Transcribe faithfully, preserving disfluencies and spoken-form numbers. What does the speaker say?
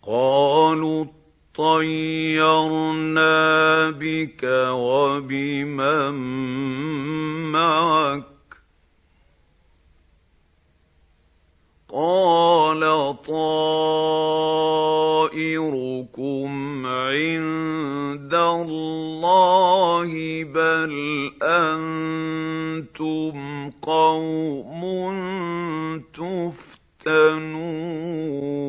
قالوا اطيرنا بك وبمن معك قال طائركم عند الله بل أنتم قوم تفتنون